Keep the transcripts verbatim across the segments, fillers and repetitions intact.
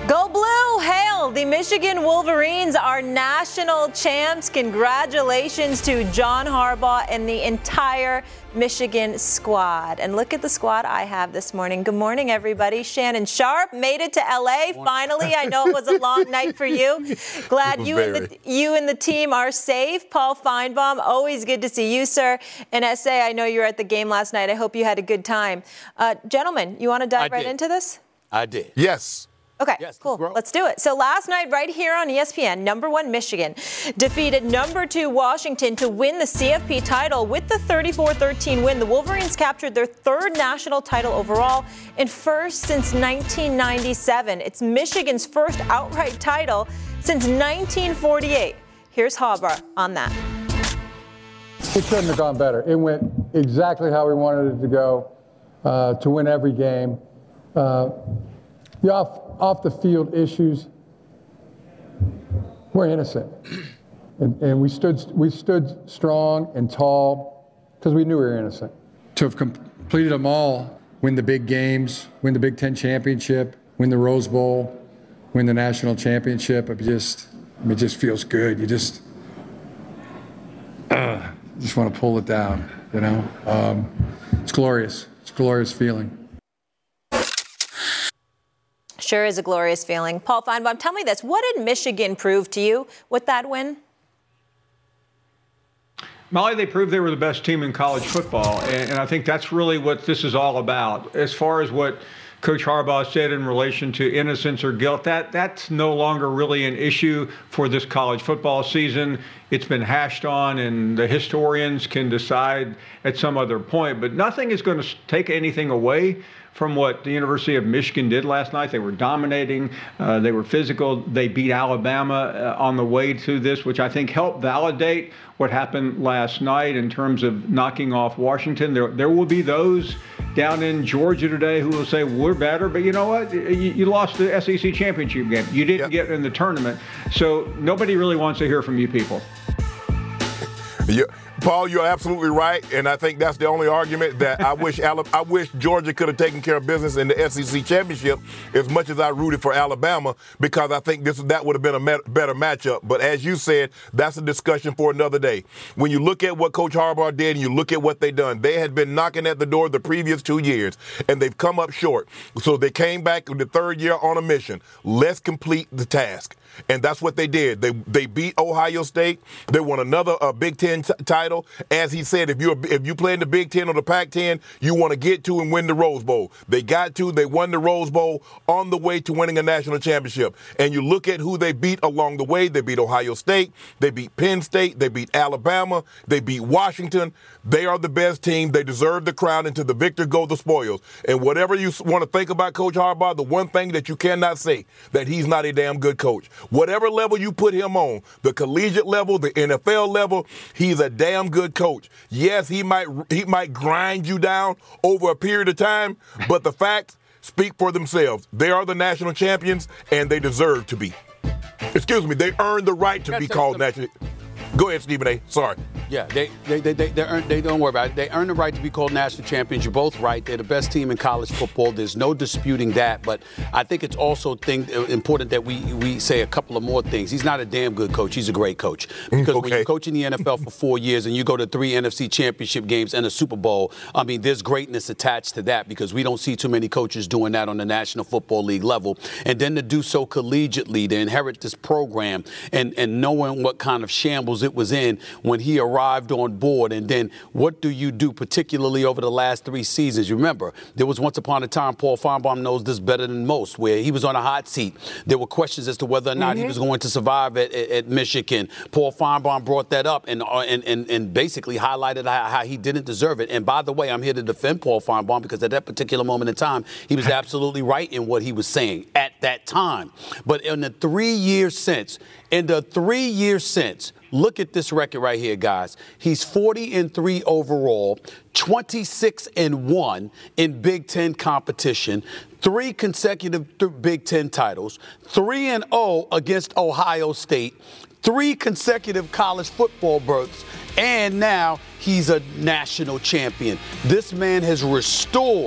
Go Blue! Hail! The Michigan Wolverines are national champs. Congratulations to John Harbaugh and the entire Michigan squad. And look at the squad I have this morning. Good morning, everybody. Shannon Sharpe made it to L A. Finally, I know it was a long night for you. Glad you and, the, you and the team are safe. Paul Feinbaum, always good to see you, sir. And S A, I know you were at the game last night. I hope you had a good time. Uh, gentlemen, you want to dive I right did. into this? I did. Yes. Okay, yes, cool. let's, let's do it. So last night, right here on E S P N, number one Michigan defeated number two Washington to win the C F P title. With the thirty-four thirteen win, the Wolverines captured their third national title overall and first since nineteen ninety-seven. It's Michigan's first outright title since nineteen forty-eight. Here's Harbaugh on that. It couldn't have gone better. It went exactly how we wanted it to go, uh, to win every game. Uh, the off off the field issues, we're innocent, and, and we stood we stood strong and tall because we knew we were innocent. To have completed them all, win the big games, win the Big Ten championship, win the Rose Bowl, win the national championship, it just it just feels good. You just uh, just want to pull it down, you know. Um, it's glorious. It's a glorious feeling. Sure is a glorious feeling. Paul Feinbaum, tell me this. What did Michigan prove to you with that win? Molly, they proved they were the best team in college football, and, and I think that's really what this is all about. As far as what Coach Harbaugh said in relation to innocence or guilt, that that's no longer really an issue for this college football season. It's been hashed on, and the historians can decide at some other point, but nothing is going to take anything away from what the University of Michigan did last night. They were dominating. Uh, they were physical. They beat Alabama uh, on the way to this, which I think helped validate what happened last night in terms of knocking off Washington. There, there will be those down in Georgia today who will say, we're better, but you know what? You, you lost the S E C championship game. You didn't yep. get in the tournament. So nobody really wants to hear from you people. Yeah. Paul, you're absolutely right, and I think that's the only argument that I wish I wish Georgia could have taken care of business in the S E C championship as much as I rooted for Alabama, because I think this that would have been a met, better matchup. But as you said, that's a discussion for another day. When you look at what Coach Harbaugh did and you look at what they've done, they had been knocking at the door the previous two years, and they've come up short. So they came back the third year on a mission. Let's complete the task. And that's what they did. They they beat Ohio State. They won another uh, Big Ten t- title. As he said, if you if you play in the Big Ten or the Pac ten, you want to get to and win the Rose Bowl. They got to. They won the Rose Bowl on the way to winning a national championship. And you look at who they beat along the way. They beat Ohio State. They beat Penn State. They beat Alabama. They beat Washington. They are the best team. They deserve the crown, and to the victor go the spoils. And whatever you want to think about Coach Harbaugh, the one thing that you cannot say, that he's not a damn good coach. Whatever level you put him on, the collegiate level, the N F L level, he's a damn good coach. Yes, he might he might grind you down over a period of time, but the facts speak for themselves. They are the national champions, and they deserve to be. Excuse me, they earned the right to be called national. Go ahead, Stephen A. Sorry. Yeah, they they they they, they, earn, they don't worry about it. They earn the right to be called national champions. You're both right. They're the best team in college football. There's no disputing that. But I think it's also thing, important that we we say a couple of more things. He's not a damn good coach. He's a great coach. Because okay. when you're coaching the N F L for four years and you go to three N F C championship games and a Super Bowl, I mean, there's greatness attached to that, because we don't see too many coaches doing that on the National Football League level. And then to do so collegiately, to inherit this program and, and knowing what kind of shambles it was in when he arrived on board. And then what do you do, particularly over the last three seasons? You remember, there was once upon a time, Paul Feinbaum knows this better than most, where he was on a hot seat. There were questions as to whether or not mm-hmm. he was going to survive at, at, at Michigan. Paul Feinbaum brought that up and and, and, and basically highlighted how, how he didn't deserve it. And by the way, I'm here to defend Paul Feinbaum, because at that particular moment in time, he was absolutely right in what he was saying at that time. But in the three years since, in the three years since, look at this record right here, guys. He's forty and three overall, twenty-six and one in Big Ten competition, three consecutive th- Big Ten titles, three and oh against Ohio State, three consecutive college football berths, and now he's a national champion. This man has restored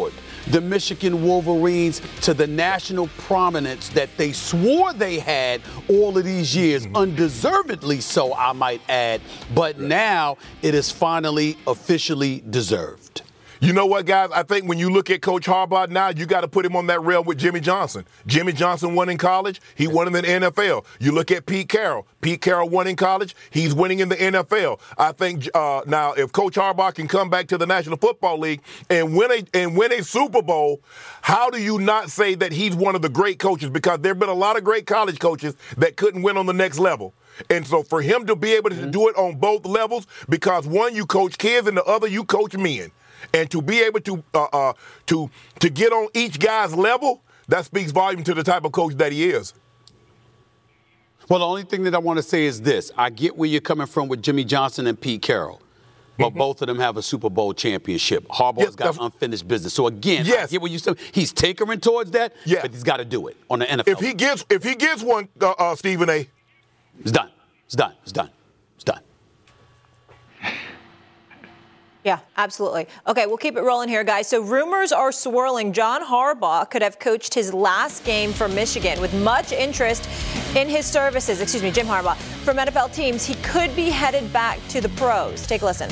the Michigan Wolverines to the national prominence that they swore they had all of these years, mm-hmm. undeservedly so, I might add. But now it is finally officially deserved. You know what, guys? I think when you look at Coach Harbaugh now, you got to put him on that rail with Jimmy Johnson. Jimmy Johnson won in college. He won in the N F L. You look at Pete Carroll. Pete Carroll won in college. He's winning in the N F L. I think uh, now if Coach Harbaugh can come back to the National Football League and win a and win a Super Bowl, how do you not say that he's one of the great coaches? Because there have been a lot of great college coaches that couldn't win on the next level. And so for him to be able to mm-hmm. do it on both levels, because one, you coach kids, and the other, you coach men. And to be able to uh, uh, to to get on each guy's level, that speaks volume to the type of coach that he is. Well, the only thing that I want to say is this. I get where you're coming from with Jimmy Johnson and Pete Carroll, but mm-hmm. both of them have a Super Bowl championship. Harbaugh's yes, got unfinished business. So, again, yes. I get what you said. He's tinkering towards that, yeah. but he's got to do it on the N F L. If he gets, if he gets one, uh, uh, Stephen A. It's done. It's done. It's done. It's done. Yeah, absolutely. Okay, we'll keep it rolling here, guys. So rumors are swirling. John Harbaugh could have coached his last game for Michigan with much interest in his services. Excuse me, Jim Harbaugh. From N F L teams, he could be headed back to the pros. Take a listen.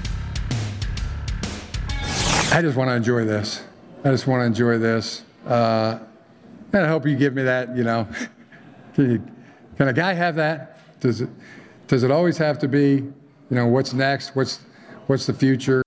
I just want to enjoy this. I just want to enjoy this. Uh, and I hope you give me that, you know. Can, you, can a guy have that? Does it, does it always have to be, you know, what's next? What's What's the future?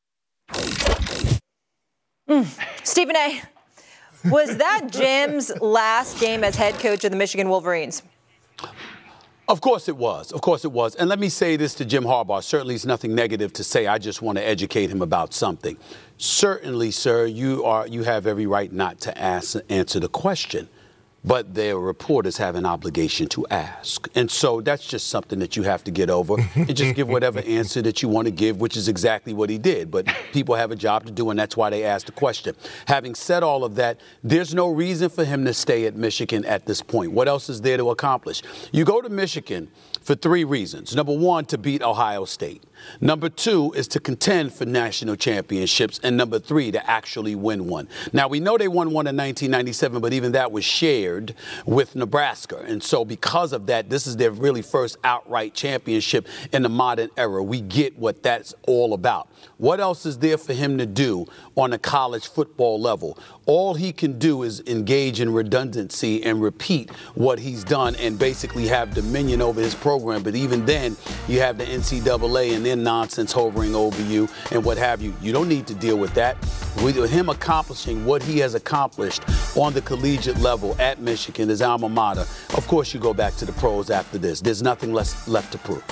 Mm. Stephen A., was that Jim's last game as head coach of the Michigan Wolverines? Of course it was. Of course it was. And let me say this to Jim Harbaugh. Certainly it's nothing negative to say. I just want to educate him about something. Certainly, sir, you are you have every right not to ask answer the question. But their reporters have an obligation to ask. And so that's just something that you have to get over and just give whatever answer that you want to give, which is exactly what he did. But people have a job to do, and that's why they asked the question. Having said all of that, there's no reason for him to stay at Michigan at this point. What else is there to accomplish? You go to Michigan for three reasons. Number one, to beat Ohio State. Number two is to contend for national championships. And number three, to actually win one. Now, we know they won one in nineteen ninety-seven, but even that was shared with Nebraska. And so because of that, this is their really first outright championship in the modern era. We get what that's all about. What else is there for him to do on a college football level? All he can do is engage in redundancy and repeat what he's done and basically have dominion over his program. But even then, you have the N C double A and their nonsense hovering over you and what have you. You don't need to deal with that. With him accomplishing what he has accomplished on the collegiate level at Michigan, his alma mater, of course you go back to the pros after this. There's nothing less left to prove.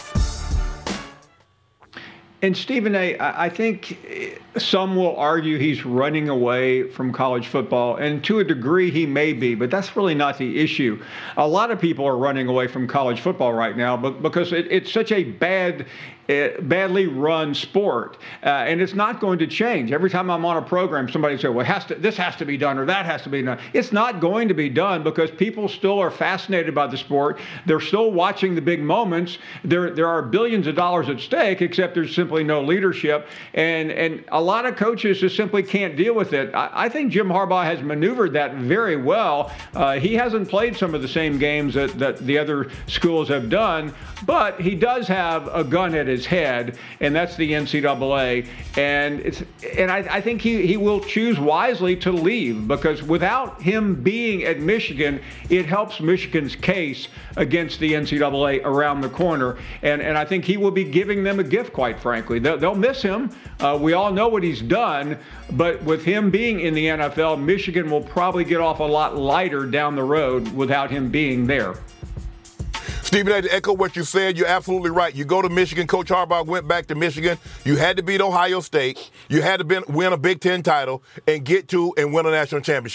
And Stephen A., I think some will argue he's running away from college football, and to a degree he may be, but that's really not the issue. A lot of people are running away from college football right now but because it, it's such a bad, uh, badly run sport, uh, and it's not going to change. Every time I'm on a program, somebody says, well, it has to, this has to be done or that has to be done. It's not going to be done because people still are fascinated by the sport. They're still watching the big moments. There, there are billions of dollars at stake, except there's simply no leadership, and and a lot of coaches just simply can't deal with it. I, I think Jim Harbaugh has maneuvered that very well. Uh, he hasn't played some of the same games that, that the other schools have done, but he does have a gun at his head, and that's the N C double A. And it's and I, I think he, he will choose wisely to leave, because without him being at Michigan, it helps Michigan's case against the N C double A around the corner. And, and I think he will be giving them a gift, quite frankly. They'll, they'll miss him. Uh, we all know what he's done. But with him being in the N F L, Michigan will probably get off a lot lighter down the road without him being there. Stephen A., to echo what you said, you're absolutely right. You go to Michigan. Coach Harbaugh went back to Michigan. You had to beat Ohio State. You had to be, win a Big Ten title and get to and win a national championship.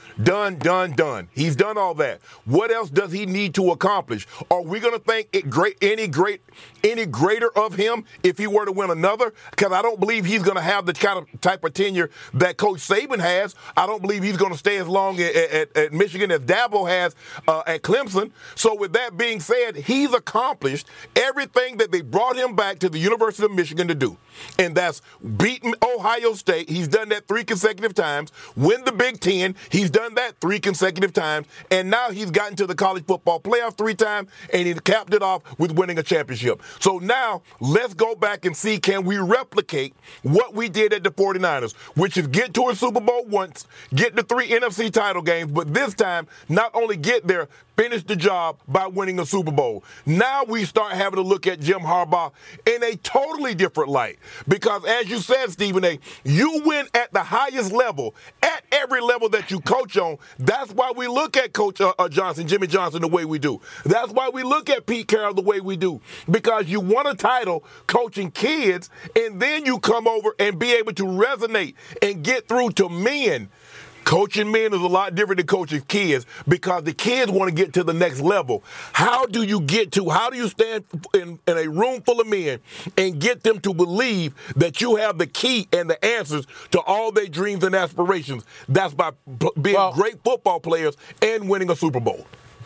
Done, done, done. He's done all that. What else does he need to accomplish? Are we going to think it great, any great, any greater of him if he were to win another? Because I don't believe he's going to have the kind of type of tenure that Coach Saban has. I don't believe he's going to stay as long at, at, at Michigan as Dabo has uh, at Clemson. So with that being said, he's accomplished everything that they brought him back to the University of Michigan to do. And that's beating Ohio State. He's done that three consecutive times. Win the Big Ten. He's done that three consecutive times. And now he's gotten to the college football playoff three times, and he capped it off with winning a championship. So now let's go back and see, can we replicate what we did at the forty-niners, which is get to a Super Bowl once, get the three N F C title games, but this time not only get there, finish the job by winning a Super Bowl. Now we start having to look at Jim Harbaugh in a totally different light. Because as you said, Stephen A., you win at the highest level, at every level that you coach on. That's why we look at Coach uh, uh, Johnson, Jimmy Johnson, the way we do. That's why we look at Pete Carroll the way we do. Because you won a title coaching kids, and then you come over and be able to resonate and get through to men. Coaching men is a lot different than coaching kids because the kids want to get to the next level. How do you get to, how do you stand in, in a room full of men and get them to believe that you have the key and the answers to all their dreams and aspirations? That's by p- being well, great football players and winning a Super Bowl.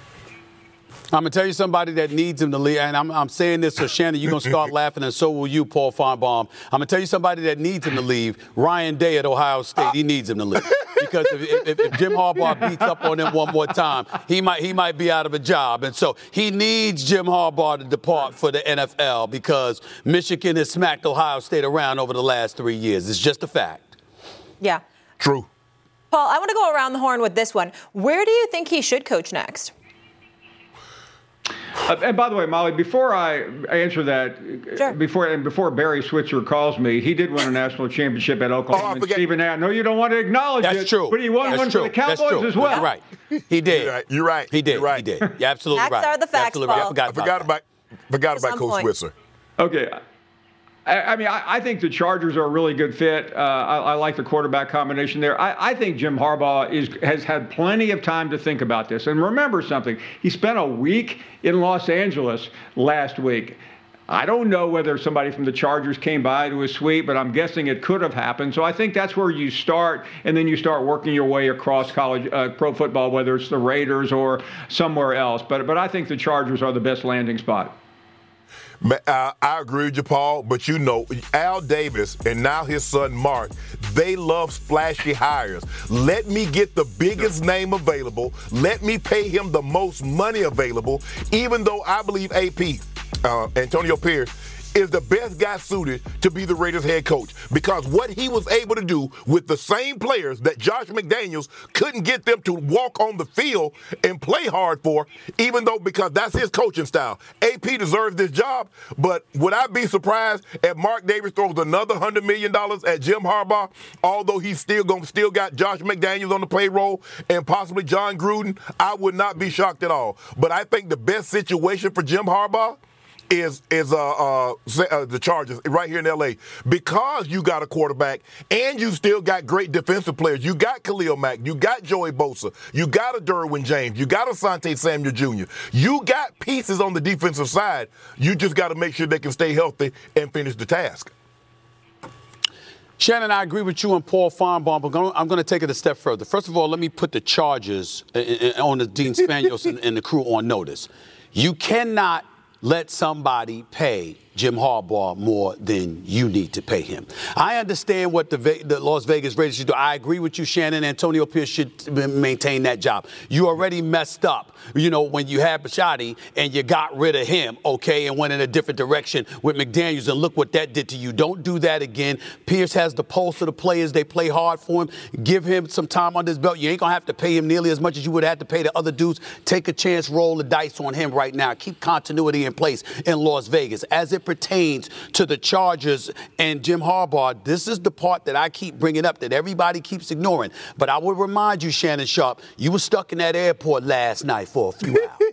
I'm going to tell you somebody that needs him to leave, and I'm, I'm saying this so Shannon, you're going to start laughing, and so will you, Paul Feinbaum. I'm going to tell you somebody that needs him to leave, Ryan Day at Ohio State. He needs him to leave. Because if, if, if Jim Harbaugh beats up on him one more time, he might he might be out of a job. And so he needs Jim Harbaugh to depart for the N F L because Michigan has smacked Ohio State around over the last three years. It's just a fact. Yeah. True. Paul, I want to go around the horn with this one. Where do you think he should coach next? Uh, and by the way, Molly, before I answer that, sure. before and before Barry Switzer calls me, he did win a national championship at Oklahoma. Oh, Stephen A., I know you don't want to acknowledge That's it, true. but he won That's one true. for the Cowboys as well. You're right. He did. You're right. You're right. He did. You're right. He did. You're absolutely facts right. Facts are the facts, absolutely Paul. Right. I forgot, I forgot about, about, forgot about Coach point. Switzer. Okay. I, I mean, I, I think the Chargers are a really good fit. Uh, I, I like the quarterback combination there. I, I think Jim Harbaugh is has had plenty of time to think about this. And remember something. He spent a week in Los Angeles last week. I don't know whether somebody from the Chargers came by to his suite, but I'm guessing it could have happened. So I think that's where you start, and then you start working your way across college uh, pro football, whether it's the Raiders or somewhere else. But but I think the Chargers are the best landing spot. Uh, I agree with you, Paul, but you know, Al Davis and now his son Mark, they love splashy hires. Let me get the biggest name available. Let me pay him the most money available, even though I believe A P, uh, Antonio Pierce, is the best guy suited to be the Raiders head coach because what he was able to do with the same players that Josh McDaniels couldn't get them to walk on the field and play hard for, even though because that's his coaching style. A P deserves this job, but would I be surprised if Mark Davis throws another one hundred million dollars at Jim Harbaugh, although he's still going still got Josh McDaniels on the payroll and possibly John Gruden? I would not be shocked at all. But I think the best situation for Jim Harbaugh is is uh, uh, uh, the Chargers right here in L A because you got a quarterback and you still got great defensive players. You got Khalil Mack, you got Joey Bosa, you got a Derwin James, you got a Asante Samuel Junior You got pieces on the defensive side. You just got to make sure they can stay healthy and finish the task. Shannon, I agree with you and Paul Feinbaum, but I'm going to take it a step further. First of all, let me put the Chargers on the Dean Spanos and, and the crew on notice. You cannot let somebody pay Jim Harbaugh more than you need to pay him. I understand what the, the Las Vegas Raiders should do. I agree with you, Shannon. Antonio Pierce should maintain that job. You already messed up, you know, when you had Bisciotti and you got rid of him, okay, and went in a different direction with McDaniels, and look what that did to you. Don't do that again. Pierce has the pulse of the players. They play hard for him. Give him some time under his belt. You ain't going to have to pay him nearly as much as you would have to pay the other dudes. Take a chance, roll the dice on him right now. Keep continuity in place in Las Vegas. As it pertains to the Chargers and Jim Harbaugh, this is the part that I keep bringing up that everybody keeps ignoring. But I will remind you, Shannon Sharpe, you were stuck in that airport last night for a few hours.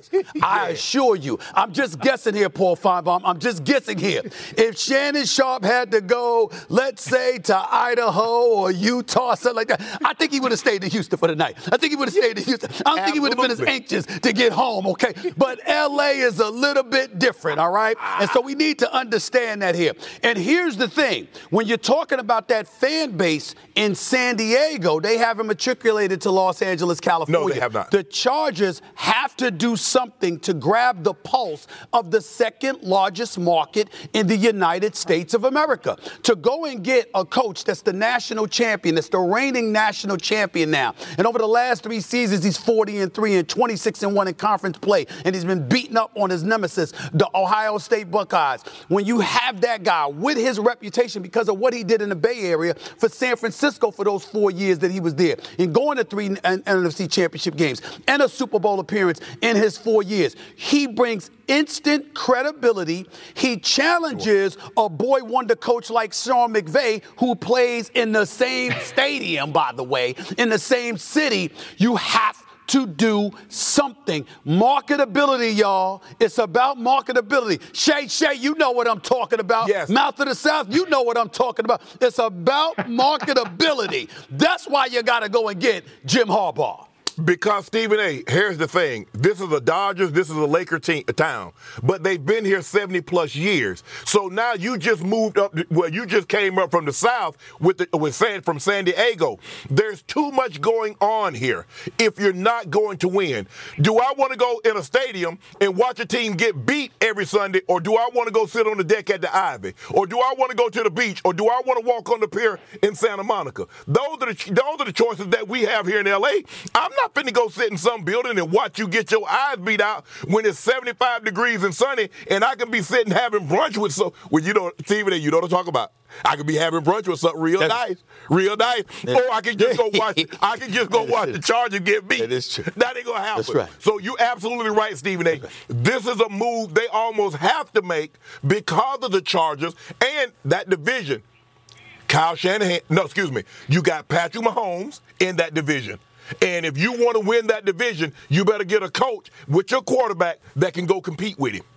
is. I assure you. I'm just guessing here, Paul Feinbaum. I'm just guessing here. If Shannon Sharpe had to go, let's say, to Idaho or Utah, something like that, I think he would have stayed in Houston for the night. I think he would have stayed in Houston. I don't Absolutely. think he would have been as anxious to get home, okay? But L A is a little bit different, all right? And so we need to understand that here. And here's the thing. When you're talking about that fan base in San Diego, they haven't matriculated to Los Angeles, California. No, they have not. The Chargers have to do something to grab the pulse of the second largest market in the United States of America. To go and get a coach that's the national champion, that's the reigning national champion now. And over the last three seasons, he's forty and three and twenty-six and one in conference play. And he's been beaten up on his nemesis, the Ohio State Buckeyes. When you have that guy with his reputation because of what he did in the Bay Area for San Francisco for those four years that he was there, and going to three N F C championship games and a Super Bowl appearance in his four years, he brings instant credibility. He challenges a boy wonder coach like Sean McVay, who plays in the same stadium, by the way, in the same city. You have to do something. Marketability, y'all. It's about marketability. Shay, Shay, you know what I'm talking about. Yes. Mouth of the South, you know what I'm talking about. It's about marketability. That's why you got to go and get Jim Harbaugh. Because, Stephen A., here's the thing. This is the Dodgers. This is a Laker team, a town. But they've been here seventy-plus years. So now you just moved up. Well, you just came up from the South with the, with San, from San Diego. There's too much going on here if you're not going to win. Do I want to go in a stadium and watch a team get beat every Sunday, or do I want to go sit on the deck at the Ivy? Or do I want to go to the beach? Or do I want to walk on the pier in Santa Monica? Those are the, those are the choices that we have here in L A. I'm not finna go sit in some building and watch you get your eyes beat out when it's seventy-five degrees and sunny, and I can be sitting having brunch with some, well, you know, Stephen, you know what I'm talking about. I could be having brunch with something real That's, nice, real nice, or I can just go watch. I can just go watch the Chargers get beat. That is true. That ain't gonna happen. That's right. So you absolutely right, Stephen A. Right. This is a move they almost have to make because of the Chargers and that division. Kyle Shanahan, no, excuse me. You got Patrick Mahomes in that division. And if you want to win that division, you better get a coach with your quarterback that can go compete with him.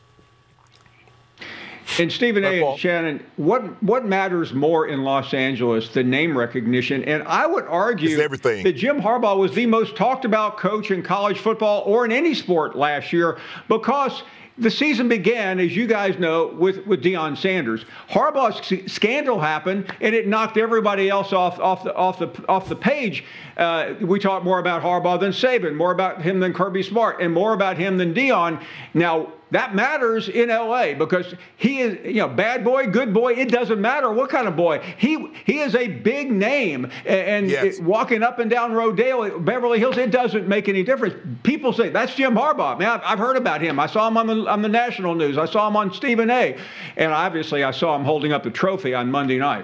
And Stephen A. and Shannon, what what matters more in Los Angeles than name recognition? And I would argue that Jim Harbaugh was the most talked about coach in college football or in any sport last year because the season began, as you guys know, with, with Deion Sanders. Harbaugh's sc- scandal happened, and it knocked everybody else off off the off the off the page. Uh, we talk more about Harbaugh than Saban, more about him than Kirby Smart, and more about him than Deion. Now that matters in L A because he is, you know, bad boy, good boy. It doesn't matter what kind of boy. He he is a big name, and yes. it, walking up and down Rodeo, Beverly Hills, it doesn't make any difference. People say that's Jim Harbaugh. Man, I've, I've heard about him. I saw him on the on the national news. I saw him on Stephen A. And obviously, I saw him holding up the trophy on Monday night.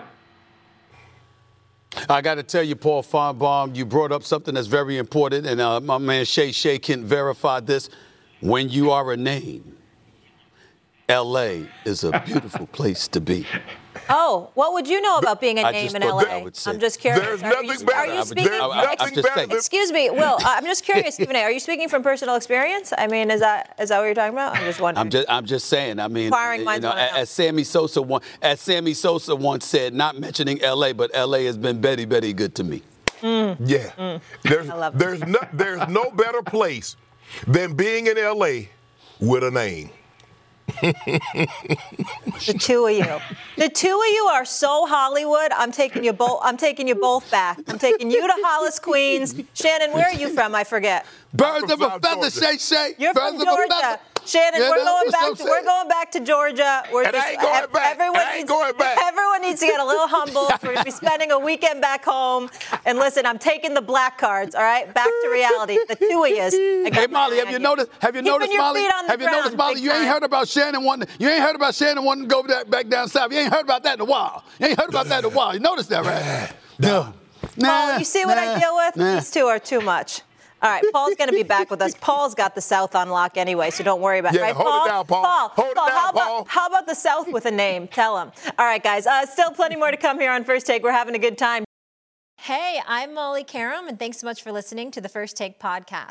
I got to tell you, Paul Feinbaum, you brought up something that's very important, and uh, my man Shay Shay can verify this. When you are a name, L A is a beautiful place to be. Oh, what would you know about being a name in L A? I'm just curious. There's are nothing you, better. Are you speaking? There's nothing better. Excuse me, Will. I'm just curious, Stephen A. Are you speaking from personal experience? I mean, is that is that what you're talking about? I'm just wondering. I'm just I'm just saying. I mean, Inquiring you minds know, wanna know. as Sammy Sosa one, as Sammy Sosa once said, not mentioning L A, but L A has been Betty Betty good to me. Mm. Yeah. Mm. There's I love there's no there's no better place than being in L A with a name. The two of you. The two of you are so Hollywood. I'm taking you both. I'm taking you both back. I'm taking you to Hollis, Queens. Shannon, where are you from? I forget. Birds of a feather, Shay Shay. You're Birds from Georgia. Shannon, yeah, we're going back. So To, we're going back to Georgia. We're and just, I ain't going ev- back. Everyone I ain't needs, going back. Everyone needs to get a little humble. We're going to be spending a weekend back home. And listen, I'm taking the black cards. All right, back to reality. The two of you. Hey Molly, have you noticed? Have you Keeping noticed, your Molly? feet on the Have you noticed, ground, Molly? big You ain't time. heard about Shannon wanting. You ain't heard about Shannon wanting to go back, back down south. You ain't heard about that in a while. You ain't heard about that in a while. You noticed that, right? No. Nah, Paul, you see what nah, I deal with? Nah. These two are too much. All right, Paul's going to be back with us. Paul's got the South on lock anyway, so don't worry about it. Yeah, right, hold Paul? it down, Paul. Paul, Hold it Paul, down, how about, Paul. How about the South with a name? Tell him. All right, guys, uh, still plenty more to come here on First Take. We're having a good time. Hey, I'm Molly Karam, and thanks so much for listening to the First Take podcast.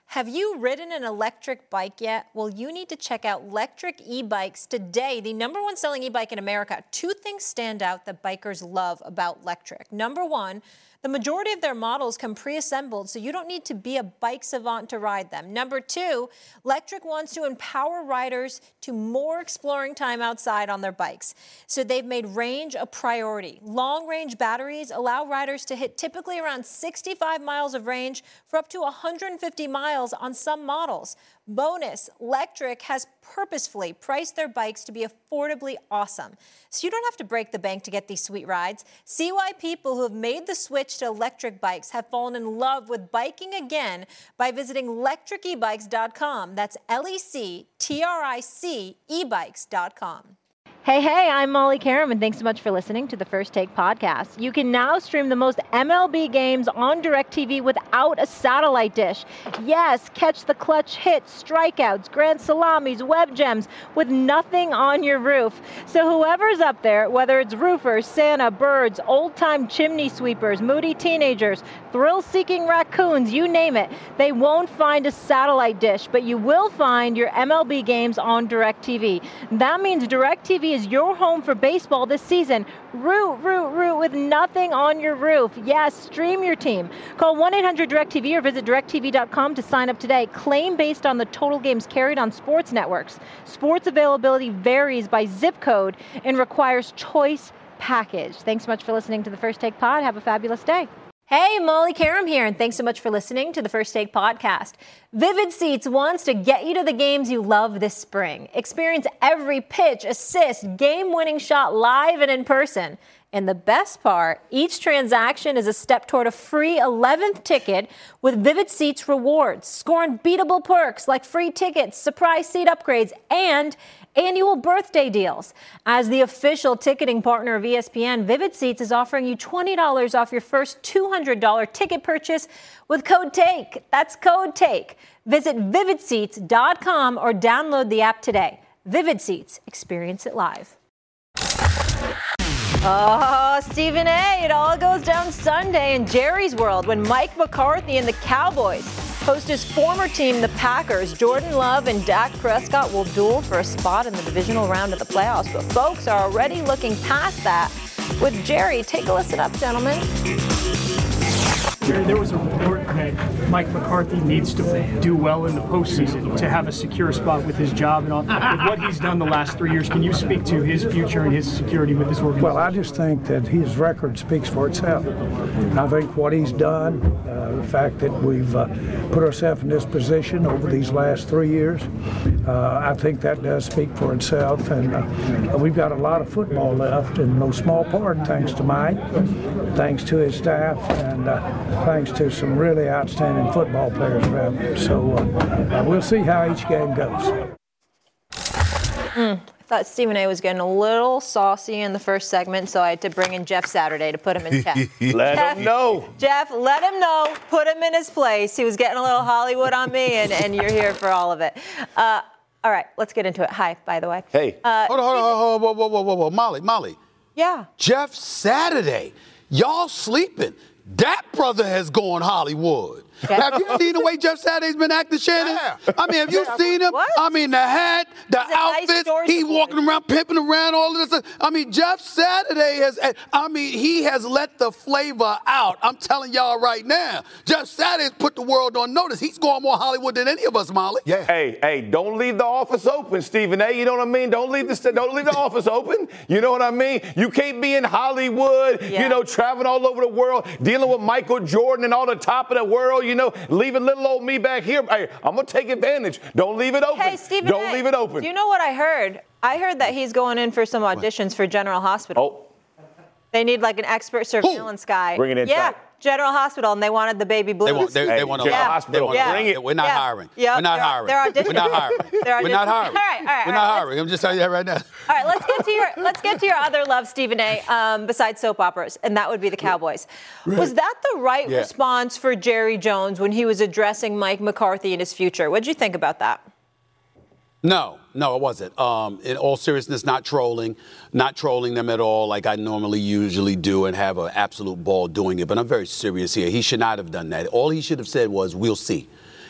Have you ridden an electric bike yet? Well, you need to check out Lectric E-Bikes today, the number one selling e-bike in America. Two things stand out that bikers love about Lectric. Number one, the majority of their models come pre-assembled, so you don't need to be a bike savant to ride them. Number two, Lectric wants to empower riders to more exploring time outside on their bikes. So they've made range a priority. Long-range batteries allow riders to hit typically around sixty-five miles of range for up to one hundred fifty miles on some models. Bonus, Lectric has purposefully priced their bikes to be affordably awesome. So you don't have to break the bank to get these sweet rides. See why people who have made the switch to electric bikes have fallen in love with biking again by visiting lectric e bikes dot com. That's L E C T R I C e bikes dot com. Hey, hey, I'm Molly Karam, and thanks so much for listening to the First Take podcast. You can now stream the most M L B games on DirecTV without a satellite dish. Yes, catch the clutch hits, strikeouts, grand salamis, web gems with nothing on your roof. So whoever's up there, whether it's roofers, Santa, birds, old-time chimney sweepers, moody teenagers, thrill-seeking raccoons, you name it, they won't find a satellite dish, but you will find your M L B games on DirecTV. That means DirecTV is your home for baseball this season. Root, root, root with nothing on your roof. Yes, stream your team. Call one eight hundred direct T V or visit direct T V dot com to sign up today. Claim based on the total games carried on sports networks. Sports availability varies by zip code and requires choice package. Thanks so much for listening to the First Take Pod. Have a fabulous day. Hey, Molly Karam here, and thanks so much for listening to the First Take podcast. Vivid Seats wants to get you to the games you love this spring. Experience every pitch, assist, game-winning shot live and in person. And the best part, each transaction is a step toward a free eleventh ticket with Vivid Seats rewards. Score unbeatable perks like free tickets, surprise seat upgrades, and annual birthday deals. As the official ticketing partner of E S P N, Vivid Seats is offering you twenty dollars off your first two hundred dollars ticket purchase with code TAKE. That's code TAKE. Visit vivid seats dot com or download the app today. Vivid Seats. Experience it live. Oh, Stephen A., it all goes down Sunday in Jerry's world when Mike McCarthy and the Cowboys host his former team, the Packers. Jordan Love and Dak Prescott will duel for a spot in the divisional round of the playoffs, but folks are already looking past that with Jerry. Take a listen up, gentlemen. Jerry, there was a report that Mike McCarthy needs to do well in the postseason to have a secure spot with his job and all. With what he's done the last three years, can you speak to his future and his security with this organization? Well, I just think that his record speaks for itself. I think what he's done, uh, the fact that we've uh, put ourselves in this position over these last three years, uh, I think that does speak for itself. And uh, we've got a lot of football left, in no small part thanks to Mike, thanks to his staff, and uh, thanks to some really outstanding football players around there. So uh, we'll see how each game goes. Mm, I thought Stephen A. was getting a little saucy in the first segment, so I had to bring in Jeff Saturday to put him in check. Let Jeff, him know. Jeff, let him know. Put him in his place. He was getting a little Hollywood on me, and, and you're here for all of it. Uh, all right, let's get into it. Hi, by the way. Hey. Uh, Hold on, hold on, hold on, whoa, whoa, whoa, whoa, whoa, Molly, Molly. Yeah. Jeff Saturday. Y'all sleeping. That brother has gone Hollywood. Okay. Have you seen the way Jeff Saturday's been acting, Shannon? Yeah. I mean, have you yeah, seen him? What? I mean, the hat, the He's a outfits, nice he story. walking around, pimping around, all of this. I mean, Jeff Saturday has, I mean, he has let the flavor out. I'm telling y'all right now. Jeff Saturday's put the world on notice. He's going more Hollywood than any of us, Molly. Yeah. Hey, hey, don't leave the office open, Stephen A. You know what I mean? Don't leave the don't leave the office open. You know what I mean? You can't be in Hollywood, Yeah. you know, traveling all over the world, dealing with Michael Jordan and all the top of the world, you know, leaving little old me back here. Hey, I'm going to take advantage. Don't leave it open. Hey, Stephen Don't A., leave it open. Do you know what I heard? I heard that he's going in for some auditions for General Hospital. Oh. They need like an expert surveillance guy. Bring it in Yeah, tight. General Hospital, and they wanted the baby blues. They want, they, Hey, they want a General lot. Hospital, They want yeah. a lot. bring it. We're not Yeah. hiring. Yep, We're not they're- hiring. they're auditioning. We're not hiring. They're We're not auditioning. hiring. All right, all right, We're all not right. hiring. I'm just telling you that right now. All right, let's get to your let's get to your other love, Stephen A. Um, besides soap operas, and that would be the Cowboys. Right. Was that the right Yeah. response for Jerry Jones when he was addressing Mike McCarthy and his future? What did you think about that? No, no, it wasn't. Um, in all seriousness, not trolling, not trolling them at all like I normally usually do and have an absolute ball doing it. But I'm very serious here. He should not have done that. All he should have said was, we'll see.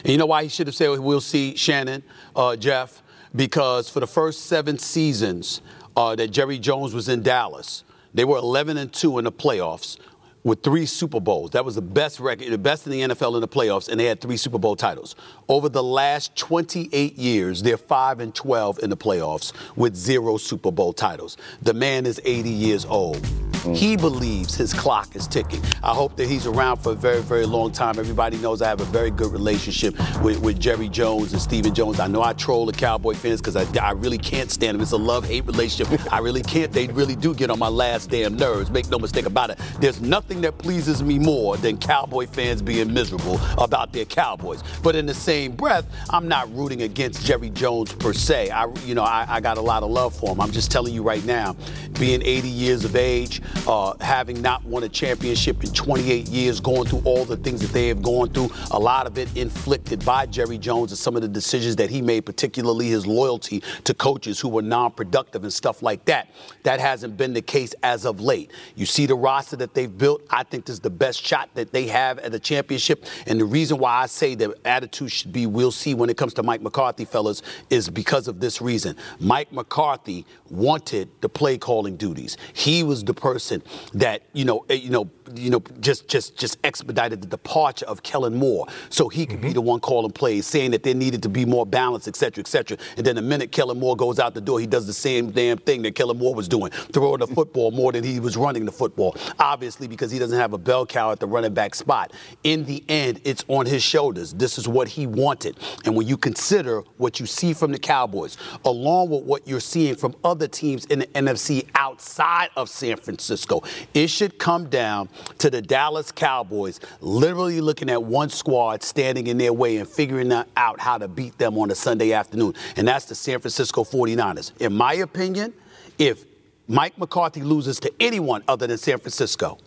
And you know why he should have said we'll see, Shannon, uh, Jeff? Because for the first seven seasons uh, that Jerry Jones was in Dallas, they were eleven and two in the playoffs with three Super Bowls. That was the best record, the best in the N F L in the playoffs, and they had three Super Bowl titles. Over the last twenty-eight years, they're five and twelve in the playoffs with zero Super Bowl titles. The man is eighty years old. Mm. He believes his clock is ticking. I hope that he's around for a very, very long time. Everybody knows I have a very good relationship with, with Jerry Jones and Stephen Jones. I know I troll the Cowboy fans because I, I really can't stand them. It's a love-hate relationship. I really can't. They really do get on my last damn nerves. Make no mistake about it. There's nothing that pleases me more than Cowboy fans being miserable about their Cowboys. But in the same breath, I'm not rooting against Jerry Jones per se. I, you know, I, I got a lot of love for him. I'm just telling you right now, being eighty years of age, uh, having not won a championship in twenty-eight years, going through all the things that they have gone through, a lot of it inflicted by Jerry Jones and some of the decisions that he made, particularly his loyalty to coaches who were non-productive and stuff like that. That hasn't been the case as of late. You see the roster that they've built. I think this is the best shot that they have at the championship. And the reason why I say the attitude should be we'll see when it comes to Mike McCarthy, fellas, is because of this reason. Mike McCarthy wanted the play calling duties. He was the person that, you know, you know, you know, just just just expedited the departure of Kellen Moore so he could mm-hmm. be the one calling plays, saying that there needed to be more balance, et cetera, et cetera. And then the minute Kellen Moore goes out the door, he does the same damn thing that Kellen Moore was doing, throwing the football more than he was running the football, obviously because he doesn't have a bell cow at the running back spot. In the end, it's on his shoulders. This is what he wanted. And when you consider what you see from the Cowboys, along with what you're seeing from other teams in the N F C outside of San Francisco, it should come down to the Dallas Cowboys literally looking at one squad standing in their way and figuring out how to beat them on a Sunday afternoon. And that's the San Francisco forty-niners. In my opinion, if Mike McCarthy loses to anyone other than San Francisco,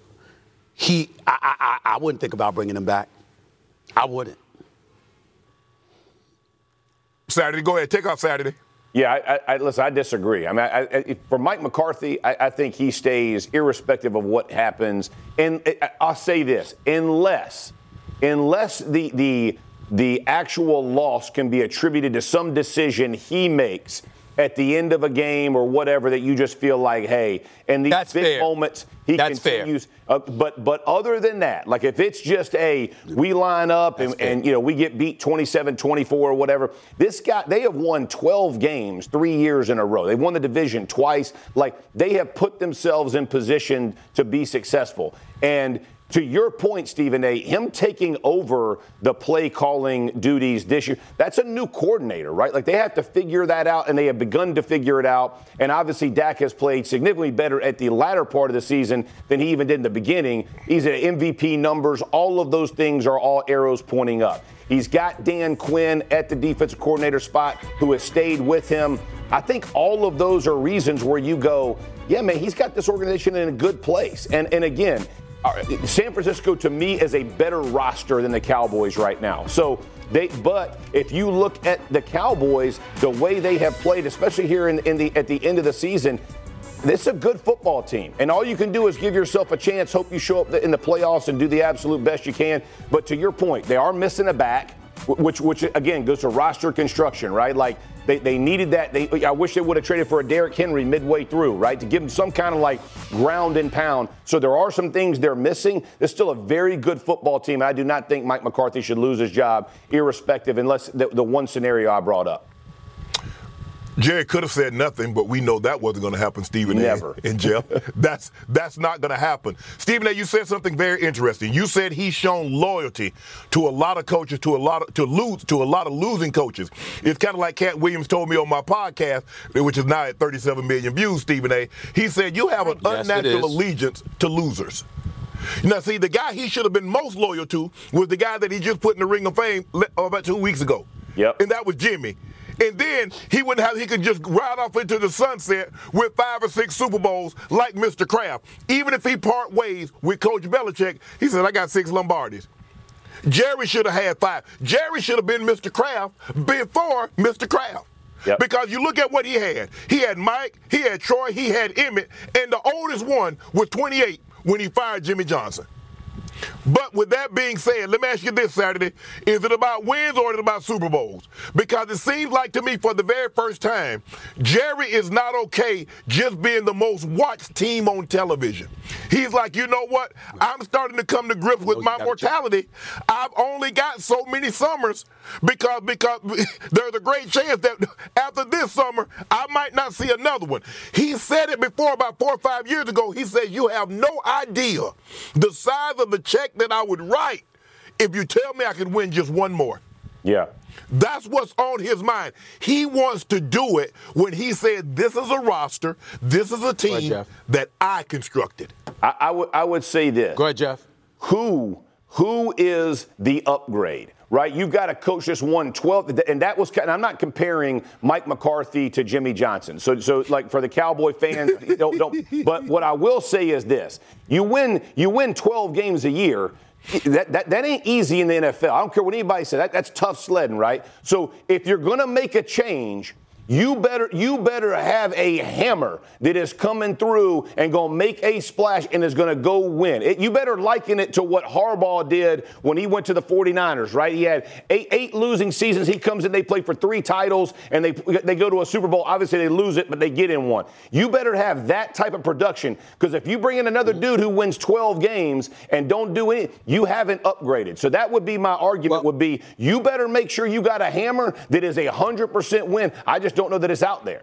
he, I, I, I wouldn't think about bringing him back. I wouldn't. Saturday, go ahead. Take off Saturday. Yeah, I, I, listen, I disagree. I mean, I, I, for Mike McCarthy, I, I think he stays irrespective of what happens. And I, I'll say this, unless, unless the, the, the actual loss can be attributed to some decision he makes at the end of a game or whatever that you just feel like, hey, and these That's big fair. moments he That's continues. Uh, but but other than that, like if it's just a we line up and, and you know we get beat twenty-seven twenty-four or whatever, this guy, they have won twelve games three years in a row. They won the division twice. Like they have put themselves in position to be successful. And to your point, Stephen A., him taking over the play calling duties this year, that's a new coordinator, right? Like they have to figure that out, and they have begun to figure it out. And obviously Dak has played significantly better at the latter part of the season than he even did in the beginning. He's at M V P numbers. All of those things are all arrows pointing up. He's got Dan Quinn at the defensive coordinator spot who has stayed with him. I think all of those are reasons where you go, yeah, man, he's got this organization in a good place. And, and again, San Francisco, to me, is a better roster than the Cowboys right now. So they, but if you look at the Cowboys, the way they have played, especially here in, in the at the end of the season, this is a good football team. And all you can do is give yourself a chance, hope you show up in the playoffs and do the absolute best you can. But to your point, they are missing a back, which, which again, goes to roster construction, right? Like, They, they needed that. They, I wish they would have traded for a Derrick Henry midway through, right, to give them some kind of like ground and pound. So there are some things they're missing. There's still a very good football team. I do not think Mike McCarthy should lose his job, irrespective, unless the, the one scenario I brought up. Jerry could have said nothing, but we know that wasn't going to happen, Stephen Never. A. and Jeff. That's that's not going to happen. Stephen A., you said something very interesting. You said he's shown loyalty to a lot of coaches, to a lot of to lose to a lot of losing coaches. It's kind of like Cat Williams told me on my podcast, which is now at thirty-seven million views, Stephen A. He said you have an yes, unnatural allegiance to losers. Now, see, the guy he should have been most loyal to was the guy that he just put in the Ring of Fame about two weeks ago. Yep. And that was Jimmy. And then he wouldn't have, he could just ride off into the sunset with five or six Super Bowls like Mister Kraft. Even if he part ways with Coach Belichick, he said, I got six Lombardis. Jerry should have had five. Jerry should have been Mister Kraft before Mister Kraft. Yep. Because you look at what he had. He had Mike, he had Troy, he had Emmett, and the oldest one was twenty-eight when he fired Jimmy Johnson. But with that being said, let me ask you this, Saturday. Is it about wins or is it about Super Bowls? Because it seems like to me for the very first time, Jerry is not okay just being the most watched team on television. He's like, you know what? I'm starting to come to grips with my mortality. I've only got so many summers because, because there's a great chance that after this summer, I might not see another one. He said it before about four or five years ago. He said, you have no idea the size of the check that I would write if you tell me I could win just one more. Yeah. That's what's on his mind. He wants to do it when he said, this is a roster, this is a team ahead, that I constructed. I, I would I would say this. Go ahead, Jeff. Who who is the upgrade? Right, you've got a coach that's won twelve, and that was. And I'm not comparing Mike McCarthy to Jimmy Johnson. So, so like for the Cowboy fans, don't, don't. But what I will say is this: you win, you win twelve games a year. That, that that ain't easy in the N F L. I don't care what anybody says. That, that's tough sledding, right? So if you're gonna make a change, You better you better have a hammer that is coming through and going to make a splash and is going to go win. It, you better liken it to what Harbaugh did when he went to the forty-niners, right? He had eight, eight losing seasons. He comes in, they play for three titles, and they they go to a Super Bowl. Obviously, they lose it, but they get in one. You better have that type of production, because if you bring in another dude who wins twelve games and don't do anything, you haven't upgraded. So that would be my argument, well, would be you better make sure you got a hammer that is a one hundred percent win. I just don't know that it's out there.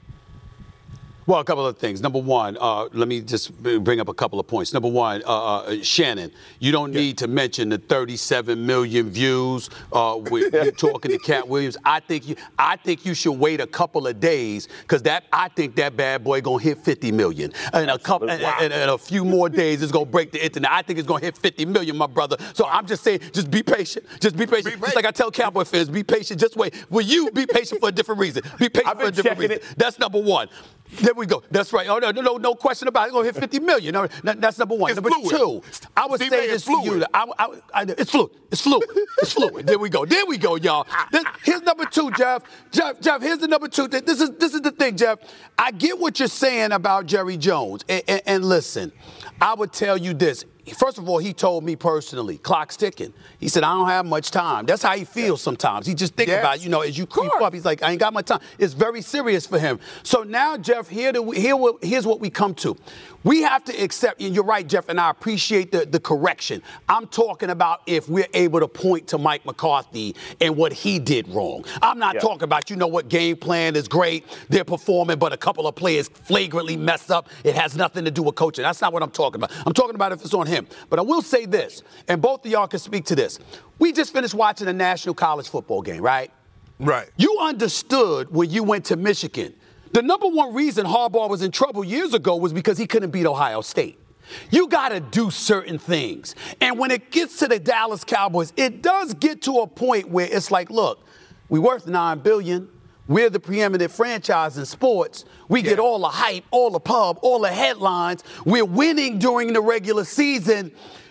Well, a couple of things. Number one, uh, let me just bring up a couple of points. Number one, uh, uh, Shannon, you don't yeah. need to mention the thirty-seven million views uh, with you talking to Cat Williams. I think you, I think you should wait a couple of days, because that I think that bad boy gonna hit fifty million. And a couple, wow. and, and, and a few more days it's gonna break the internet. I think it's gonna hit fifty million, my brother. So I'm just saying, just be patient. Just be patient. Be patient. Just like I tell Cowboy fans, be patient. Just wait. Will you be patient for a different reason? Be patient for a different reason. It. That's number one. There we go. That's right. Oh, no, no, no question about it. It's going to hit fifty million. No, that's number one. It's number fluid. two, I would Steve say this to you. I, I, I, it's fluid. It's fluid. It's fluid. There we go. There we go, y'all. This, here's number two, Jeff. Jeff, Jeff, here's the number two. This is this is the thing, Jeff. I get what you're saying about Jerry Jones. And, and, and listen, I would tell you this. First of all, he told me personally, clock's ticking. He said, I don't have much time. That's how he feels sometimes. He just thinks yes. about, you know, as you creep up, he's like, I ain't got my time. It's very serious for him. So now, Jeff, here to, here, here's what we come to. We have to accept, and you're right, Jeff, and I appreciate the, the correction. I'm talking about if we're able to point to Mike McCarthy and what he did wrong. I'm not yeah. talking about, you know what, game plan is great, they're performing, but a couple of players flagrantly messed up. It has nothing to do with coaching. That's not what I'm talking about. I'm talking about if it's on him. But I will say this, and both of y'all can speak to this. We just finished watching a national college football game, right? Right. You understood when you went to Michigan. The number one reason Harbaugh was in trouble years ago was because he couldn't beat Ohio State. You got to do certain things. And when it gets to the Dallas Cowboys, it does get to a point where it's like, look, we're worth nine billion dollars. We're the preeminent franchise in sports. We yeah. get all the hype, all the pub, all the headlines. We're winning during the regular season.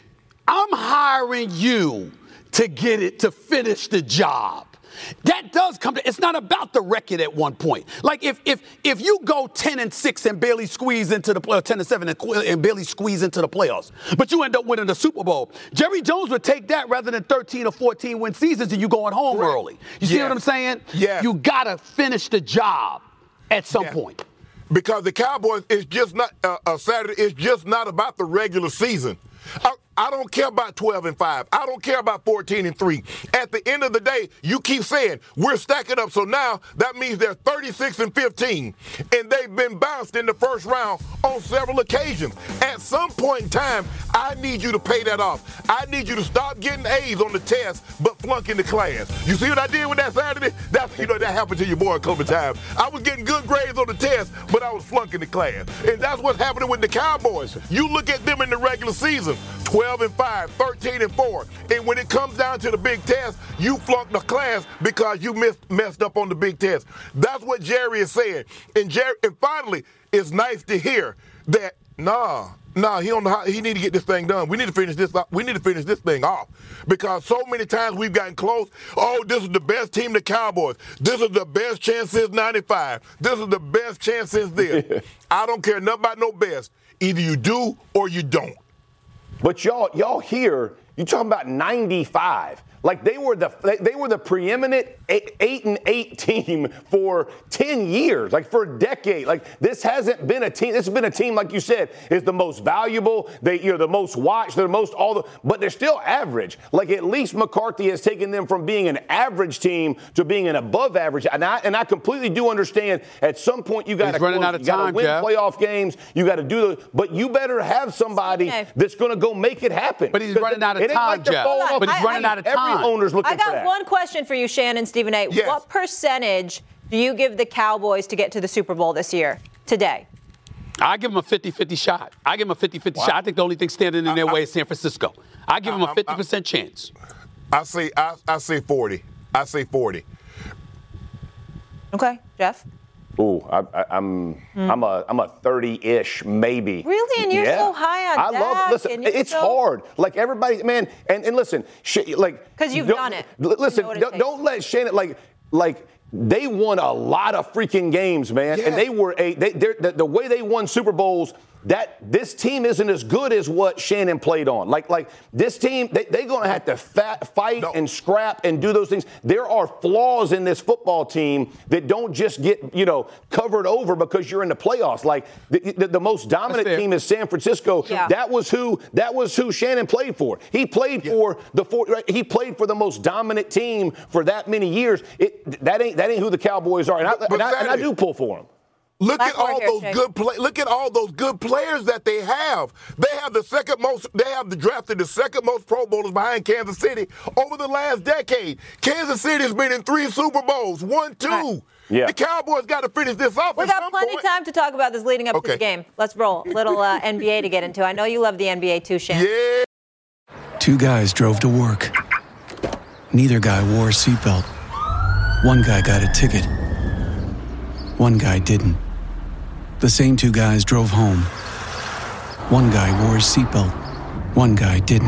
I'm hiring you to get it, to finish the job. That does come to, it's not about the record at one point. Like if if if you go ten and six and barely squeeze into the play, ten and seven and, and barely squeeze into the playoffs, but you end up winning the Super Bowl, Jerry Jones would take that rather than thirteen or fourteen win seasons and you going home Correct. early. You see yes. what I'm saying? Yeah. You gotta finish the job at some yeah. point. Because the Cowboys, it's just not uh, uh, Saturday. It's just not about the regular season. I, I don't care about twelve and five. I don't care about fourteen and three. At the end of the day, you keep saying we're stacking up. So now that means they're thirty-six and fifteen, and they've been bounced in the first round on several occasions. At some point in time, I need you to pay that off. I need you to stop getting A's on the test, but flunking the class. You see what I did with that Saturday? That's, you know, that happened to your boy a couple of times. I was getting good grades on the test, but I was flunking the class. And that's what's happening with the Cowboys. You look at them in the regular season, twelve and five, thirteen and four. And when it comes down to the big test, you flunk the class because you missed, messed up on the big test. That's what Jerry is saying. And Jerry, and finally, it's nice to hear that, nah, nah, he don't know how, he need to get this thing done. We need to finish this we need to finish this thing off. Because so many times we've gotten close. Oh, this is the best team, the Cowboys. This is the best chance since ninety-five. This is the best chance since this. I don't care nothing about no best. Either you do or you don't. But y'all, y'all here, you talking about ninety-five. Like they were the they were the preeminent eight, eight and eight team for ten years, like for a decade. Like this hasn't been a team. This has been a team, like you said, is the most valuable. They you're the most watched. They're the most all the, but they're still average. Like at least McCarthy has taken them from being an average team to being an above average. And I and I completely do understand. At some point, you got to running out of you got to time, win Jeff. playoff games. You got to do the. But you better have somebody Okay. that's going to go make it happen. But he's running out of It ain't time, like they're Jeff. falling off. But he's I- running I- out of Every time. owner's looking I got for that. one question for you, Shannon, Stephen A. Yes. What percentage do you give the Cowboys to get to the Super Bowl this year, today? I give them a fifty-fifty shot. I give them a fifty-fifty shot. I think the only thing standing in their way is San Francisco. I give them a fifty percent chance. I say I, I say forty. I say forty. Okay, Jeff? Ooh, I, I, I'm I'm a I'm a thirty-ish maybe. Really? And you're Yeah. so high on I Dak, love. Listen, and you're it's so- hard. Like everybody, man. And, and listen, sh- like 'Cause you've don't- done it. l- You Listen, know what it don't, takes. don't let Shannon like like. They won a lot of freaking games, man, Yeah. and they were a they they're- the, the way they won Super Bowls. That this team isn't as good as what Shannon played on. Like like this team, they they're gonna have to fat, fight No. and scrap and do those things. There are flaws in this football team that don't just get you know covered over because you're in the playoffs. Like the, the, the most dominant That's fair. team is San Francisco. Yeah. That was who that was who Shannon played for. He played for the four, right, he played for the most dominant team for that many years. It that ain't that ain't who the Cowboys are, and I, But- and I, and I Saturday- do pull for them. Look Last at all word here, those Shay. good play. Look at all those good players that they have. They have the second most. They have the drafted the second most Pro Bowlers behind Kansas City over the last decade. Kansas City has been in three Super Bowls, one, two. Right. Yeah. The Cowboys got to finish this off. We at got some plenty point. of time to talk about this leading up to Okay. the game. Let's roll. Little uh, N B A to get into. I know you love the N B A too, Shannon. Yeah. Two guys drove to work. Neither guy wore a seatbelt. One guy got a ticket. One guy didn't. The same two guys drove home. One guy wore his seatbelt. One guy didn't.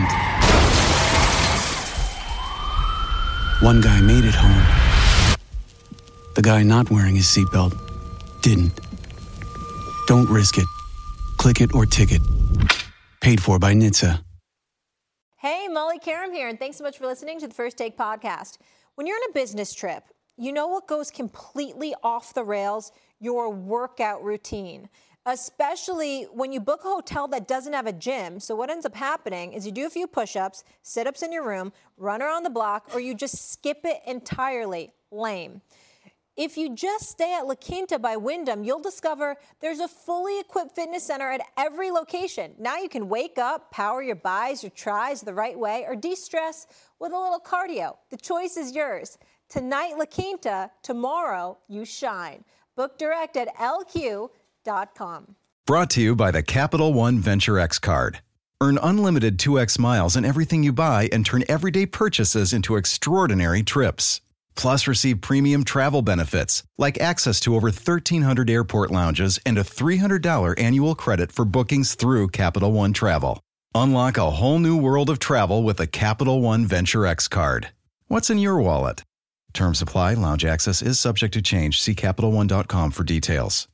One guy made it home. The guy not wearing his seatbelt didn't. Don't risk it. Click it or ticket. Paid for by N H T S A. Hey, Molly Karam here, and thanks so much for listening to the First Take podcast. When you're on a business trip, you know what goes completely off the rails? Your workout routine, especially when you book a hotel that doesn't have a gym. So what ends up happening is you do a few push-ups, sit-ups in your room, run around the block, or you just skip it entirely. Lame. If you just stay at La Quinta by Wyndham, you'll discover there's a fully equipped fitness center at every location. Now you can wake up, power your bis, your tris the right way, or de-stress with a little cardio. The choice is yours. Tonight, La Quinta. Tomorrow, you shine. Book direct at L Q dot com. Brought to you by the Capital One Venture X card. Earn unlimited two X miles on everything you buy and turn everyday purchases into extraordinary trips. Plus, receive premium travel benefits like access to over thirteen hundred airport lounges and a three hundred dollars annual credit for bookings through Capital One Travel. Unlock a whole new world of travel with the Capital One Venture X card. What's in your wallet? Terms apply. Lounge access is subject to change. See Capital One dot com for details.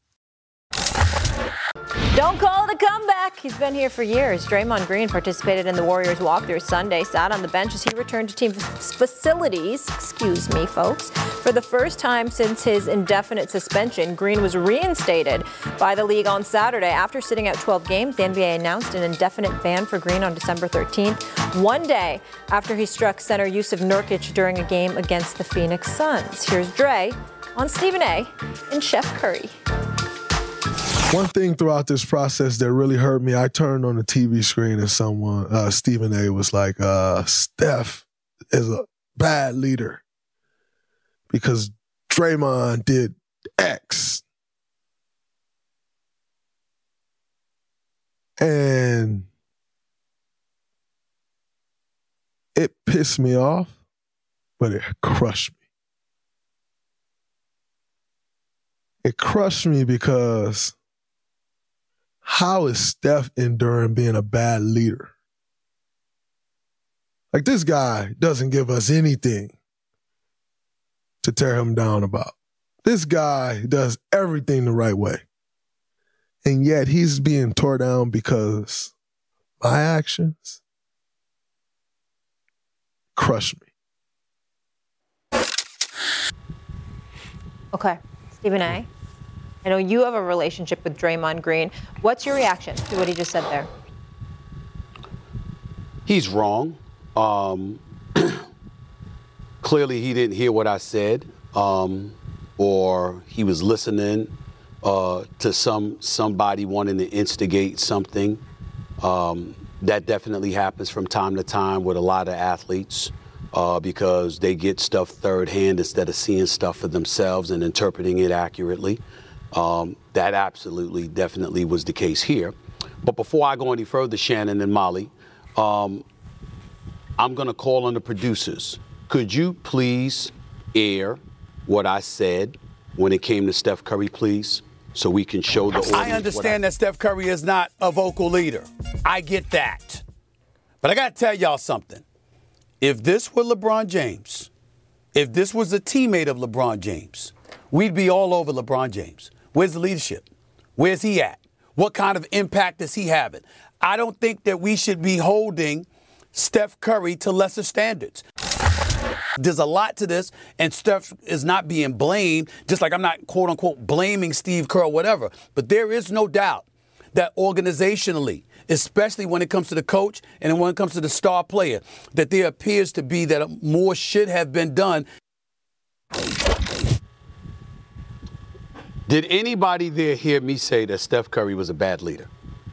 Don't call it a comeback. He's been here for years. Draymond Green participated in the Warriors walkthrough Sunday, sat on the bench as he returned to team facilities, excuse me, folks. For the first time since his indefinite suspension, Green was reinstated by the league on Saturday. After sitting out twelve games, the N B A announced an indefinite ban for Green on December thirteenth, one day after he struck center Yusuf Nurkic during a game against the Phoenix Suns. Here's Dre on Stephen A. and Chef Curry. One thing throughout this process that really hurt me, I turned on the T V screen and someone, uh, Stephen A. was like, uh, Steph is a bad leader because Draymond did X. And it pissed me off, but it crushed me. It crushed me because how is Steph enduring being a bad leader? Like, this guy doesn't give us anything to tear him down about. This guy does everything the right way. And yet he's being torn down because my actions crush me. Okay, Stephen A., I know you have a relationship with Draymond Green. What's your reaction to what he just said there? He's wrong. Um, clearly, he didn't hear what I said, um, or he was listening uh, to some somebody wanting to instigate something. Um, that definitely happens from time to time with a lot of athletes uh, because they get stuff third hand instead of seeing stuff for themselves and interpreting it accurately. Um, that absolutely, definitely was the case here. But before I go any further, Shannon and Molly, um, I'm going to call on the producers. Could you please air what I said when it came to Steph Curry, please, so we can show the audience? I understand I- that Steph Curry is not a vocal leader. I get that. But I got to tell y'all something. If this were LeBron James, if this was a teammate of LeBron James, we'd be all over LeBron James. Where's the leadership? Where's he at? What kind of impact does he have? It? I don't think that we should be holding Steph Curry to lesser standards. There's a lot to this, and Steph is not being blamed, just like I'm not, quote unquote, blaming Steve Kerr or whatever. But there is no doubt that organizationally, especially when it comes to the coach and when it comes to the star player, that there appears to be that more should have been done. Did anybody there hear me say that Steph Curry was a bad leader?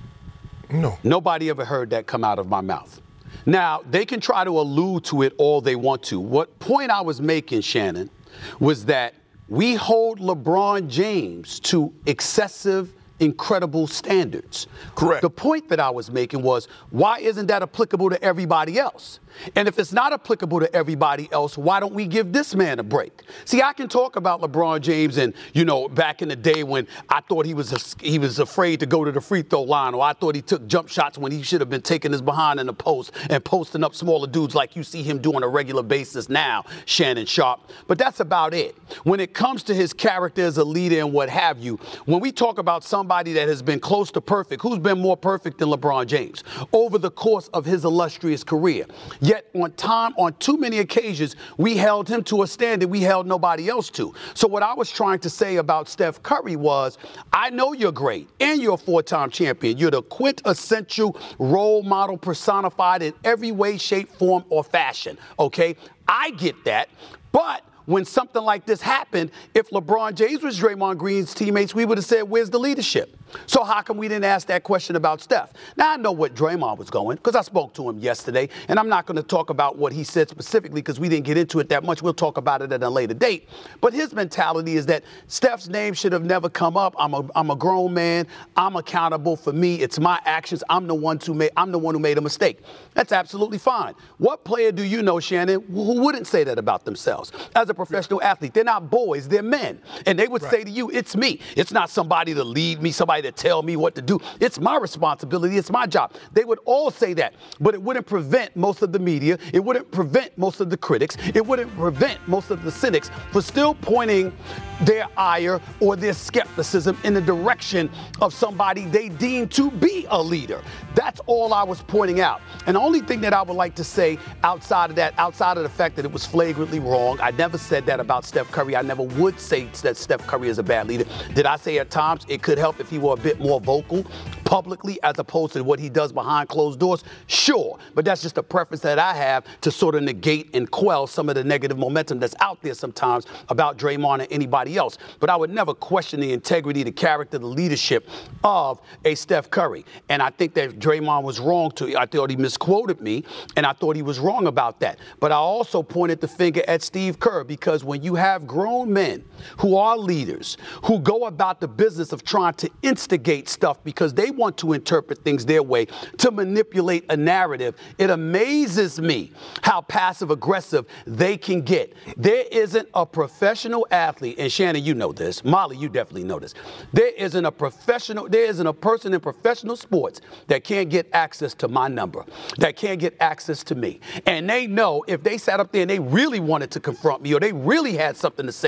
No. Nobody ever heard that come out of my mouth. Now, they can try to allude to it all they want to. What point I was making, Shannon, was that we hold LeBron James to excessive, incredible standards. Correct. The point that I was making was, why isn't that applicable to everybody else? And if it's not applicable to everybody else, why don't we give this man a break? See, I can talk about LeBron James and, you know, back in the day when I thought he was a, he was afraid to go to the free throw line, or I thought he took jump shots when he should have been taking his behind in the post and posting up smaller dudes like you see him do on a regular basis now, Shannon Sharpe. But that's about it. When it comes to his character as a leader and what have you, when we talk about somebody that has been close to perfect, who's been more perfect than LeBron James over the course of his illustrious career? Yet on time, on too many occasions, we held him to a standard we held nobody else to. So what I was trying to say about Steph Curry was, I know you're great and you're a four-time champion. You're the quintessential role model personified in every way, shape, form, or fashion. Okay? I get that. But when something like this happened, if LeBron James was Draymond Green's teammates, we would have said, where's the leadership? So how come we didn't ask that question about Steph? Now, I know what Draymond was going, because I spoke to him yesterday, and I'm not going to talk about what he said specifically because we didn't get into it that much. We'll talk about it at a later date. But his mentality is that Steph's name should have never come up. I'm a, I'm a grown man. I'm accountable for me. It's my actions. I'm the one who made, I'm the one who made a mistake. That's absolutely fine. What player do you know, Shannon, who wouldn't say that about themselves? As a professional athlete, they're not boys, they're men. And they would right. say to you, it's me. It's not somebody to lead me, somebody to tell me what to do. It's my responsibility. It's my job. They would all say that, but it wouldn't prevent most of the media. It wouldn't prevent most of the critics. It wouldn't prevent most of the cynics from still pointing their ire or their skepticism in the direction of somebody they deem to be a leader. That's all I was pointing out. And the only thing that I would like to say outside of that, outside of the fact that it was flagrantly wrong, I never said that about Steph Curry. I never would say that Steph Curry is a bad leader. Did I say at times it could help if he were a bit more vocal publicly as opposed to what he does behind closed doors? Sure. But that's just a preference that I have to sort of negate and quell some of the negative momentum that's out there sometimes about Draymond and anybody else. But I would never question the integrity, the character, the leadership of a Steph Curry. And I think that Draymond was wrong to, I thought he misquoted me, and I thought he was wrong about that. But I also pointed the finger at Steve Kerr, because when you have grown men who are leaders, who go about the business of trying to instigate stuff because they want to interpret things their way, to manipulate a narrative, it amazes me how passive aggressive they can get. There isn't a professional athlete, and Shannon, you know this, Molly, you definitely know this. There isn't a professional, there isn't a person in professional sports that can't get access to my number, that can't get access to me. And they know if they sat up there and they really wanted to confront me or they really had something to say,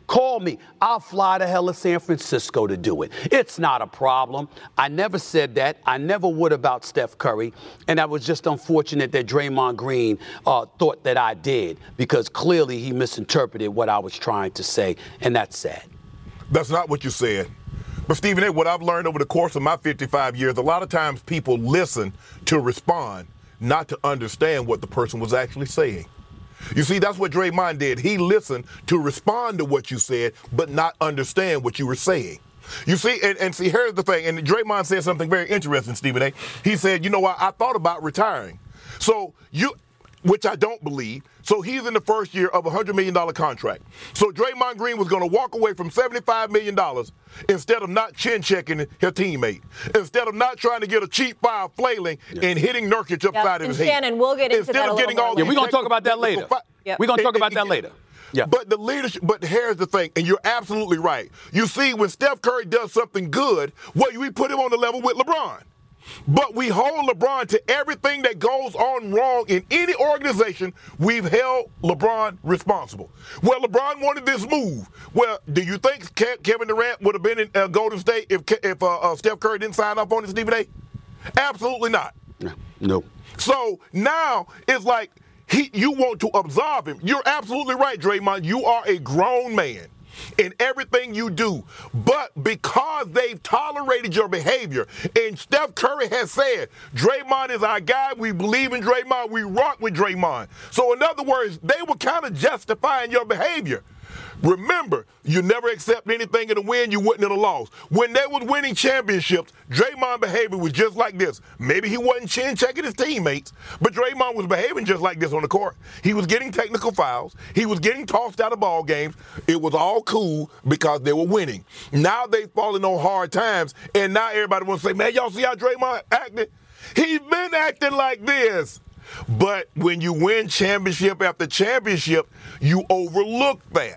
Call me. I'll fly to hell of San Francisco to do it. It's not a problem. I never said that. I never would about Steph Curry. And I was just unfortunate that Draymond Green uh, thought that I did, because clearly he misinterpreted what I was trying to say, and that's sad. That's not what you said. But, Stephen A., what I've learned over the course of my fifty-five years, a lot of times people listen to respond, not to understand what the person was actually saying. You see, that's what Draymond did. He listened to respond to what you said, but not understand what you were saying. You see, and, and see, here's the thing. And Draymond said something very interesting, Stephen A. He said, you know what, I thought about retiring. So you, which I don't believe. So he's in the first year of a one hundred million dollars contract. So Draymond Green was going to walk away from seventy-five million dollars instead of not chin-checking his teammate, instead of not trying to get a cheap foul flailing yeah. and hitting Nurkic upside yeah. of his and head. Shannon, we'll get into instead that of a getting little all more Yeah, we're going to talk about that later. Yep. We're going to talk about that later. Yeah. But the leadership, but here's the thing, and you're absolutely right. You see, when Steph Curry does something good, well, we put him on the level with LeBron. But we hold LeBron to everything that goes on wrong in any organization. We've held LeBron responsible. Well, LeBron wanted this move. Well, do you think Ke- Kevin Durant would have been in uh, Golden State if if uh, uh, Steph Curry didn't sign up on it, Stephen A? Absolutely not. No. no. So now it's like he, you want to absolve him. You're absolutely right, Draymond. You are a grown man in everything you do. But because they've tolerated your behavior, and Steph Curry has said, Draymond is our guy, we believe in Draymond, we rock with Draymond. So in other words, they were kind of justifying your behavior. Remember, you never accept anything in a win, you wouldn't in a loss. When they was winning championships, Draymond's behavior was just like this. Maybe he wasn't chin-checking his teammates, but Draymond was behaving just like this on the court. He was getting technical fouls. He was getting tossed out of ball games. It was all cool because they were winning. Now they've fallen on hard times, and now everybody wants to say, man, y'all see how Draymond acting? He's been acting like this. But when you win championship after championship, you overlook that.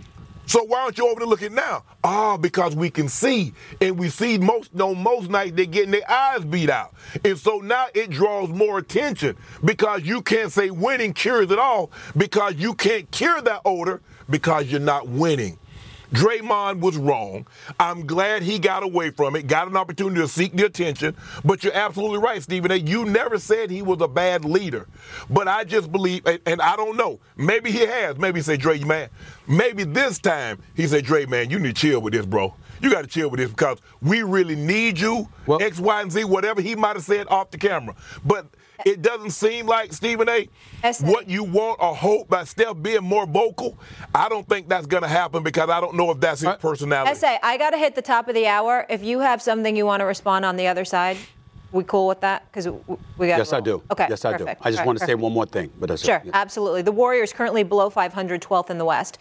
So why don't you overlook it now? Ah, because we can see, and we see most on most nights they're getting their eyes beat out. And so now it draws more attention because you can't say winning cures it all, because you can't cure that odor because you're not winning. Draymond was wrong. I'm glad he got away from it, got an opportunity to seek the attention. But you're absolutely right, Stephen A. You never said he was a bad leader. But I just believe, and, and I don't know, maybe he has. Maybe he said, Dre, man, maybe this time he said, Dre, man, you need to chill with this, bro. You got to chill with this because we really need you, well, X, Y, and Z, whatever he might have said off the camera. But it doesn't seem like, Stephen A., what you want or hope by Steph being more vocal, I don't think that's going to happen because I don't know if that's his personality. S A, I got to hit the top of the hour. If you have something you want to respond on the other side, we cool with that? Because we got. Yes, roll. I do. Okay. Yes, I perfect. do. I just right, want to perfect. say one more thing, but that's sure, it. Yeah. absolutely. The Warriors currently below five hundred, twelfth in the West.